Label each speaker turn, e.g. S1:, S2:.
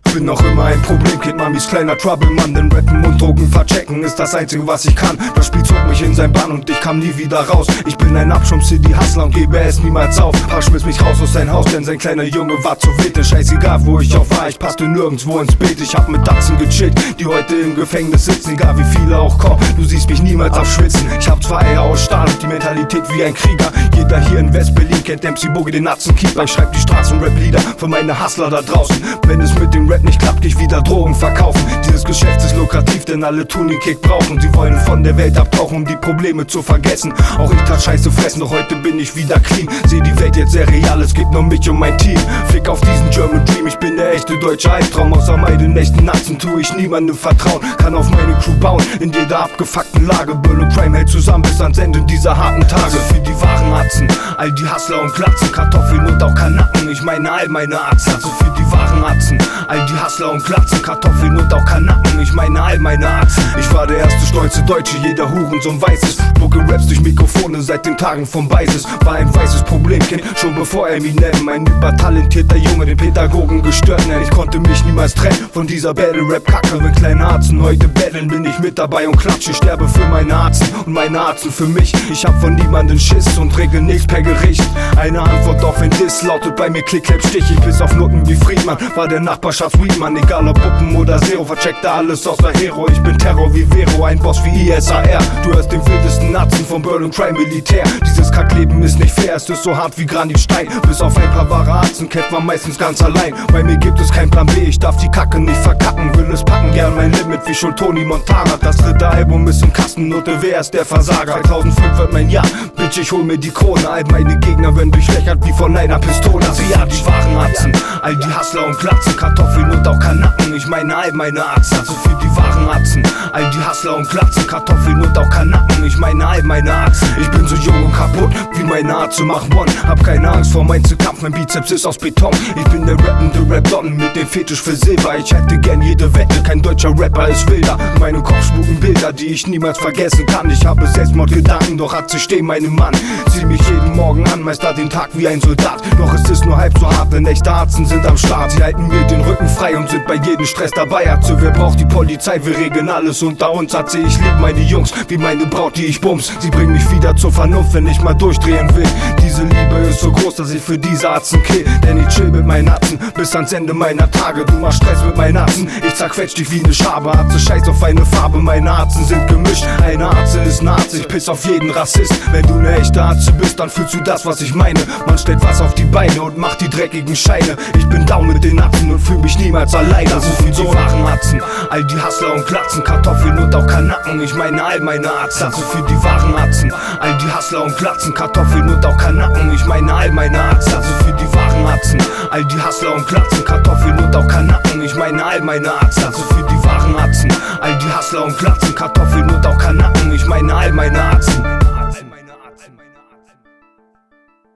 S1: Bin noch immer ein Problemkind, Mamis kleiner Troublemann. Denn Rappen und Drogen verchecken ist das einzige, was ich kann. Das Spiel zog mich in sein Bann und ich kam nie wieder raus. Ich bin ein Abschirm-City-Hustler und gebe es niemals auf. Paar schmiss mich raus aus sein Haus, denn sein kleiner Junge war zu wild. Scheißegal, wo ich auch war, ich passte nirgendwo ins Bild. Ich hab mit Datzen gechillt, die heute im Gefängnis sitzen. Egal wie viele auch kommen, du siehst mich niemals abschwitzen. Ich hab zwei Eier aus Stahl und die Mentalität wie ein Krieger. Jeder hier in West-Berlin kennt MC Boogie, den Natzenkeeper. Ich schreib die Straßen-Rap-Lieder für meine Hustler da draußen. Wenn es mit dem Rap nicht klappt, geh ich wieder Drogen verkaufen. Dieses Geschäft ist lukrativ, denn alle tun den Kick brauchen. Sie wollen von der Welt abtauchen, um die Probleme zu vergessen. Auch ich tat Scheiße fressen, doch heute bin ich wieder clean. Seh die Welt jetzt sehr real, es geht nur mich und mein Team. Fick auf diesen German Dream, ich bin der echte deutsche Albtraum. Außer meinen echten Natzen tue ich niemandem vertrauen. Kann auf meine Crew bauen, in jeder abgefuckten Lage. Bull und Crime hält zusammen bis ans Ende dieser harten Tage. Für die wahren Atzen, all die Hustler und Glatzen, Kartoffeln und auch Kanacken, ich meine all meine Atzen. Also für die wahren Atzen, all die Hustler und Glatzen, Kartoffeln und auch Kanacken, ich meine all meine Atzen. Ich war der erste stolze Deutsche, jeder Hurensohn weiß es. Spucke Raps durch Mikrofone seit den Tagen vom Beises. War ein weißes Problemkind, schon bevor Eminem, ein übertalentierter Junge, den Pädagogen gestört. Nein, ich konnte mich niemals trennen von dieser Battle-Rap-Kacke. Wenn kleine Arzen heute battlen, bin ich mit dabei und klatsche. Ich sterbe für meine Arzen und meine Arzen für mich. Ich hab von niemandem Schiss und regel nichts per Gericht. Eine Antwort auf ein Diss lautet bei mir Klick, Clap, Stich. Ich bis auf Noten wie Friedmann, war der Nachbarschafts-Weedmann. Egal ob Puppen oder Zero, vercheckte alles außer Hero. Ich bin Terror wie Vero, ein Boss wie ISAR. Du hörst den wildesten Natzen vom Bird und Crime Militär. Dieses Kackleben ist nicht fair, es ist so hart wie Granitstein. Bis auf ein paar wahre Arzen kämpft man meistens ganz allein. Bei mir gibt es keinen Plan B, ich darf die Kacke nicht verkacken. Will es packen, gern mein Limit wie schon Tony Montana. Das dritte Album ist im Kasten, Note, wer ist der Versager? 2005 wird mein Jahr, Bitch, ich hol mir die Krone. All meine Gegner werden durchlöchert wie von einer Pistole. Also ja, die wahren Atzen, all die Hustler und Glatzen, Kartoffeln und auch Kanacken, ich meine all meine Atzen. Also für die wahren Atzen, all die Hustler und Glatzen, Kartoffeln und auch Kanacken, ich meine all meine Atzen. Ich bin so jung und kaputt, wie meine Art zu machen One. Hab keine Angst vor Einzelkampf, mein Bizeps ist aus Beton. Ich bin der rappende Rap-Don mit dem Fetisch für Silber. Ich hätte gern jede Wette, kein deutscher Rapper ist wilder. In meinem Kopf spuken Bilder, die ich niemals vergessen kann. Ich habe Selbstmordgedanken, doch Atze stehen meinem Mann. Sieh mich jeden Morgen an, meister den Tag wie ein Soldat. Doch es ist nur halb so hart, denn echte Arzen sind am Start. Sie halten mir den Rücken frei und sind bei jedem Stress dabei. Atze, wer braucht die Polizei? Wir regeln alles unter uns. Atze, ich lieb meine Jungs, wie meine Braut, die ich bums. Sie bringen mich wieder zur Vernunft, wenn ich mal durchdrehen will. Diese Liebe ist so groß, dass ich für diese Arzen kill. Denn ich chill mit meinen Atzen bis ans Ende meiner Tage. Du machst Stress mit meinen Atzen, ich zerquetsch dich wie ne Schabe. Atze, scheiß auf eine Farbe, meine Arzen sind gemischt. Eine Arze ist Nazi, ich piss auf jeden Rassist. Wenn du ne echte Arze bist, dann fühlst du das, was ich meine. Man stellt was auf die Beine und macht die dreckigen Scheine. Ich bin down mit den Atzen und fühl mich niemals alleine. Also für die wahren Atzen, all die Hustler und Glatzen, Kartoffeln und auch Kanacken, ich meine all meine Atzen. Also für die wahren Atzen, all die Hustler und Glatzen, Kartoffeln und auch Kanacken, ich meine all meine Atzen. Also für die wahren Atzen, all die Hustler und Glatzen, Kartoffeln und auch Kanacken, ich meine all meine Atzen. Also für die wahren Atzen, all die Hustler und Glatzen, Kartoffeln und auch Kanacken, ich meine all meine Atzen.